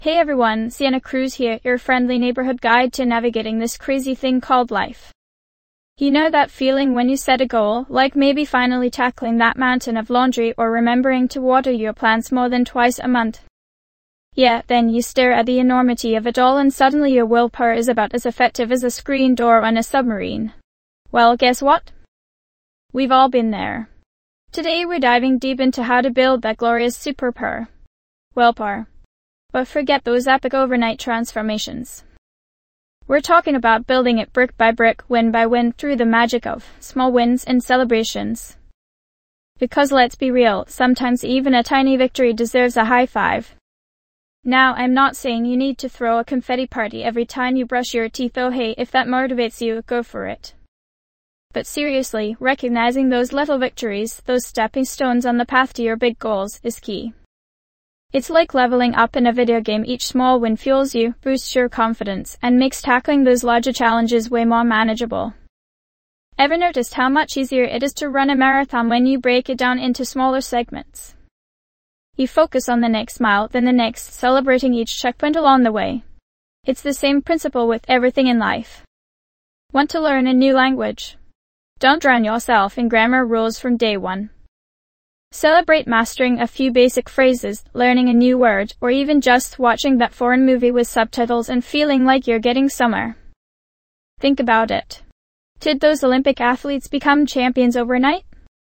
Hey everyone, Sienna Cruz here, your friendly neighborhood guide to navigating this crazy thing called life. You know that feeling when you set a goal, like maybe finally tackling that mountain of laundry or remembering to water your plants more than twice a month? Yeah, then you stare at the enormity of it all and suddenly your willpower is about as effective as a screen door on a submarine. Well, guess what? We've all been there. Today we're diving deep into how to build that glorious superpower. Willpower. But forget those epic overnight transformations. We're talking about building it brick by brick, win by win, through the magic of small wins and celebrations. Because let's be real, sometimes even a tiny victory deserves a high five. Now, I'm not saying you need to throw a confetti party every time you brush your teeth. Oh hey, if that motivates you, go for it. But seriously, recognizing those little victories, those stepping stones on the path to your big goals, is key. It's like leveling up in a video game. Each small win fuels you, boosts your confidence, and makes tackling those larger challenges way more manageable. Ever noticed how much easier it is to run a marathon when you break it down into smaller segments? You focus on the next mile, then the next, celebrating each checkpoint along the way. It's the same principle with everything in life. Want to learn a new language? Don't drown yourself in grammar rules from day one. Celebrate mastering a few basic phrases, learning a new word, or even just watching that foreign movie with subtitles and feeling like you're getting somewhere. Think about it. Did those Olympic athletes become champions overnight?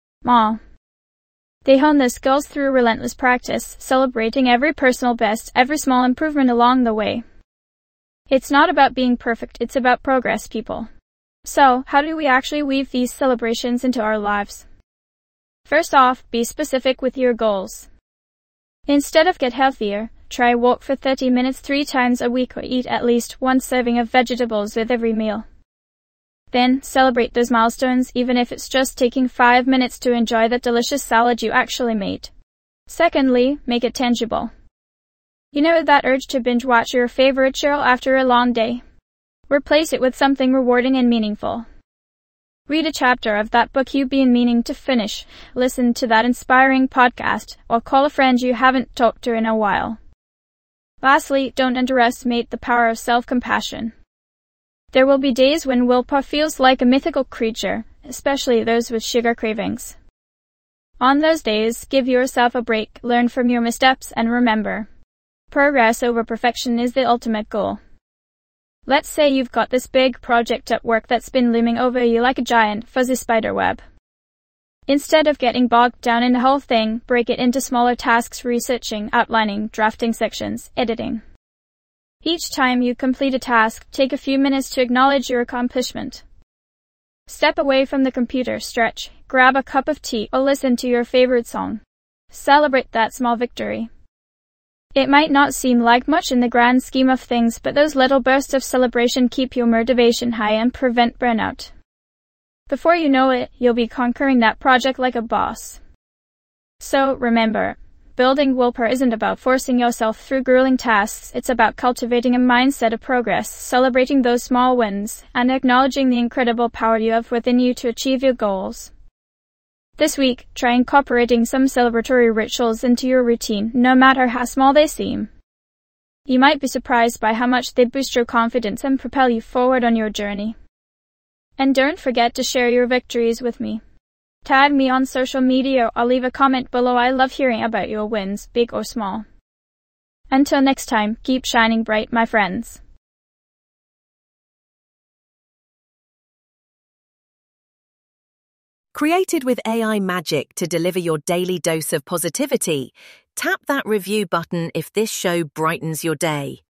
They hone their skills through relentless practice, celebrating every personal best, every small improvement along the way. It's not about being perfect, it's about progress, people. So, how do we actually weave these celebrations into our lives? First off, be specific with your goals. Instead of get healthier, try walk for 30 minutes 3 times a week or eat at least 1 serving of vegetables with every meal. Then, celebrate those milestones, even if it's just taking 5 minutes to enjoy that delicious salad you actually made. Secondly, make it tangible. You know that urge to binge watch your favorite show after a long day? Replace it with something rewarding and meaningful. Read a chapter of that book you've been meaning to finish, listen to that inspiring podcast, or call a friend you haven't talked to in a while. Lastly, don't underestimate the power of self-compassion. There will be days when willpower feels like a mythical creature, especially those with sugar cravings. On those days, give yourself a break, learn from your missteps, and remember, progress over perfection is the ultimate goal. Let's say you've got this big project at work that's been looming over you like a giant, fuzzy spider web. Instead of getting bogged down in the whole thing, break it into smaller tasks: researching, outlining, drafting sections, editing. Each time you complete a task, take a few minutes to acknowledge your accomplishment. Step away from the computer, stretch, grab a cup of tea, or listen to your favorite song. Celebrate that small victory. It might not seem like much in the grand scheme of things, but those little bursts of celebration keep your motivation high and prevent burnout. Before you know it, you'll be conquering that project like a boss. So, remember, building willpower isn't about forcing yourself through grueling tasks, it's about cultivating a mindset of progress, celebrating those small wins, and acknowledging the incredible power you have within you to achieve your goals. This week, try incorporating some celebratory rituals into your routine, no matter how small they seem. You might be surprised by how much they boost your confidence and propel you forward on your journey. And don't forget to share your victories with me. Tag me on social media or leave a comment below. I love hearing about your wins, big or small. Until next time, keep shining bright, my friends. Created with AI magic to deliver your daily dose of positivity, tap that review button if this show brightens your day.